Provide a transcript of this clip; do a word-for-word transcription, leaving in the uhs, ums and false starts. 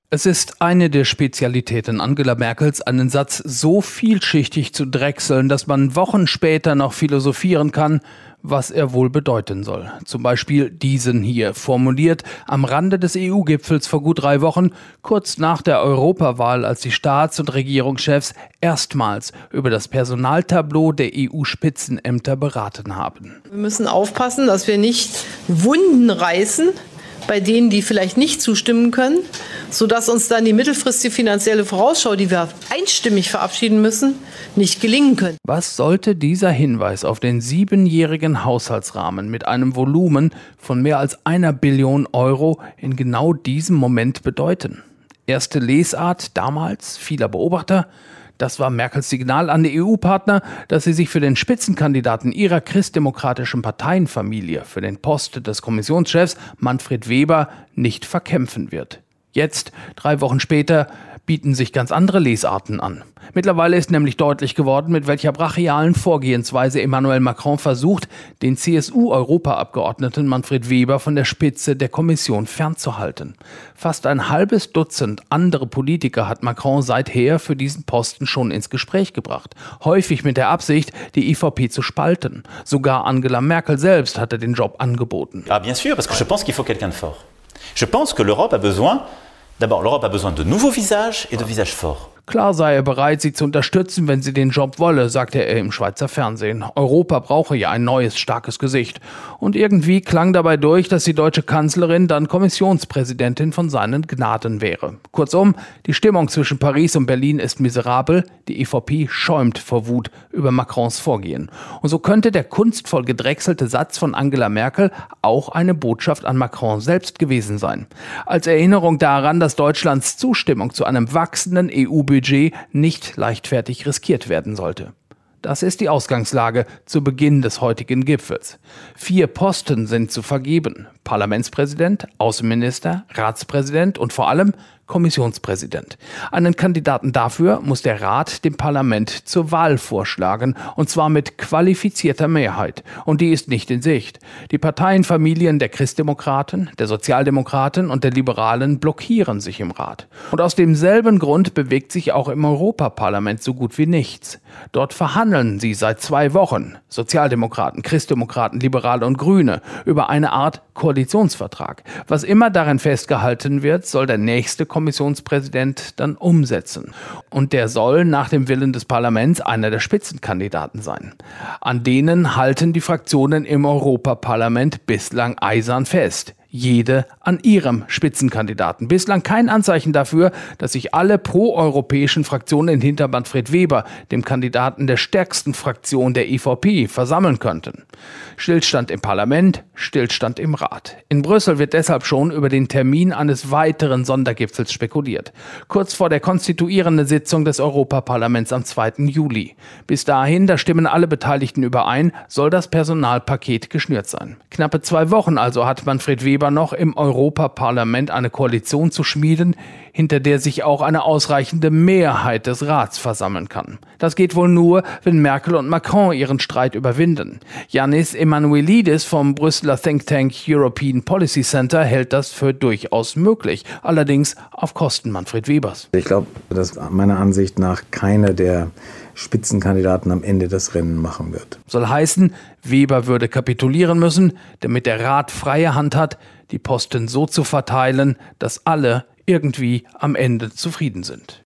Es ist eine der Spezialitäten Angela Merkels, einen Satz so vielschichtig zu drechseln, dass man Wochen später noch philosophieren kann, was er wohl bedeuten soll. Zum Beispiel diesen hier, formuliert am Rande des E U-Gipfels vor gut drei Wochen, kurz nach der Europawahl, als die Staats- und Regierungschefs erstmals über das Personaltableau der E U-Spitzenämter beraten haben. Wir müssen aufpassen, dass wir nicht Wunden reißen bei denen, die vielleicht nicht zustimmen können, sodass uns dann die mittelfristige finanzielle Vorausschau, die wir einstimmig verabschieden müssen, nicht gelingen können. Was sollte dieser Hinweis auf den siebenjährigen Haushaltsrahmen mit einem Volumen von mehr als einer Billion Euro in genau diesem Moment bedeuten? Erste Lesart damals vieler Beobachter: Das war Merkels Signal an die E U-Partner, dass sie sich für den Spitzenkandidaten ihrer christdemokratischen Parteienfamilie, für den Posten des Kommissionschefs Manfred Weber, nicht verkämpfen wird. Jetzt, drei Wochen später, bieten sich ganz andere Lesarten an. Mittlerweile ist nämlich deutlich geworden, mit welcher brachialen Vorgehensweise Emmanuel Macron versucht, den C S U-Europaabgeordneten Manfred Weber von der Spitze der Kommission fernzuhalten. Fast ein halbes Dutzend andere Politiker hat Macron seither für diesen Posten schon ins Gespräch gebracht. Häufig mit der Absicht, die E V P zu spalten. Sogar Angela Merkel selbst hatte den Job angeboten. Ah, bien sûr, parce que je pense qu'il faut quelqu'un de fort. Je pense que l'Europe a besoin D'abord, l'Europe a besoin de nouveaux visages et de visages forts. Klar sei er bereit, sie zu unterstützen, wenn sie den Job wolle, sagte er im Schweizer Fernsehen. Europa brauche ja ein neues, starkes Gesicht. Und irgendwie klang dabei durch, dass die deutsche Kanzlerin dann Kommissionspräsidentin von seinen Gnaden wäre. Kurzum, die Stimmung zwischen Paris und Berlin ist miserabel. Die E V P schäumt vor Wut über Macrons Vorgehen. Und so könnte der kunstvoll gedrechselte Satz von Angela Merkel auch eine Botschaft an Macron selbst gewesen sein. Als Erinnerung daran, dass Deutschlands Zustimmung zu einem wachsenden E U-Budget nicht leichtfertig riskiert werden sollte. Das ist die Ausgangslage zu Beginn des heutigen Gipfels. Vier Posten sind zu vergeben: Parlamentspräsident, Außenminister, Ratspräsident und vor allem Kommissionspräsident. Einen Kandidaten dafür muss der Rat dem Parlament zur Wahl vorschlagen, und zwar mit qualifizierter Mehrheit. Und die ist nicht in Sicht. Die Parteienfamilien der Christdemokraten, der Sozialdemokraten und der Liberalen blockieren sich im Rat. Und aus demselben Grund bewegt sich auch im Europaparlament so gut wie nichts. Dort verhandeln sie seit zwei Wochen, Sozialdemokraten, Christdemokraten, Liberale und Grüne, über eine Art Koalitionsvertrag. Was immer darin festgehalten wird, soll der nächste Kommissionspräsident dann umsetzen. Und der soll nach dem Willen des Parlaments einer der Spitzenkandidaten sein. An denen halten die Fraktionen im Europaparlament bislang eisern fest. Jede an ihrem Spitzenkandidaten. Bislang kein Anzeichen dafür, dass sich alle proeuropäischen Fraktionen hinter Manfred Weber, dem Kandidaten der stärksten Fraktion der E V P, versammeln könnten. Stillstand im Parlament, Stillstand im Rat. In Brüssel wird deshalb schon über den Termin eines weiteren Sondergipfels spekuliert. Kurz vor der konstituierenden Sitzung des Europaparlaments am zweiten Juli. Bis dahin, da stimmen alle Beteiligten überein, soll das Personalpaket geschnürt sein. Knappe zwei Wochen also hat Manfred Weber noch im Europaparlament eine Koalition zu schmieden, hinter der sich auch eine ausreichende Mehrheit des Rats versammeln kann. Das geht wohl nur, wenn Merkel und Macron ihren Streit überwinden. Yannis Emanuelidis vom Brüsseler Think Tank European Policy Center hält das für durchaus möglich, allerdings auf Kosten Manfred Webers. Ich glaube, dass meiner Ansicht nach keiner der Spitzenkandidaten am Ende das Rennen machen wird. Soll heißen, Weber würde kapitulieren müssen, damit der Rat freie Hand hat, die Posten so zu verteilen, dass alle irgendwie am Ende zufrieden sind.